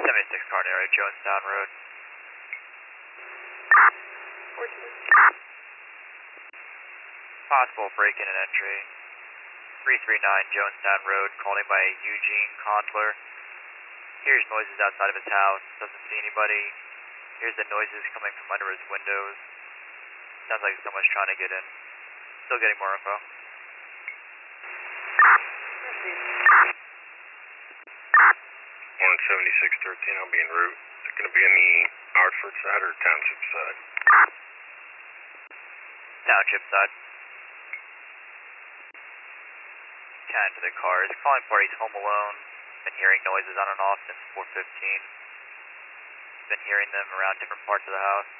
76 Carnero, Jonestown Road. Possible break-in and entry. 339 Jonestown Road, called in by Eugene Condler. Hears noises outside of his house, doesn't see anybody. Hears the noises coming from under his windows. Sounds like someone's trying to get in. Still getting more info. 7613, I'll be en route. Is it going to be in the Hartford side or Township side? Township side. Cat into the car. His calling party's home alone. Been hearing noises on and off since 4:15. Been hearing them around different parts of the house.